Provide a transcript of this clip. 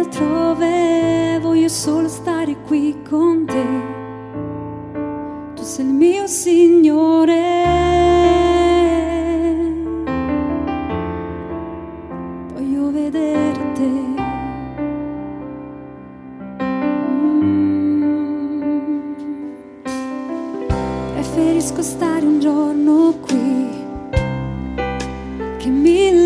altrove, voglio solo stare qui con te. Tu sei il mio Signore. Voglio vedere te. Preferisco stare un giorno qui che 1000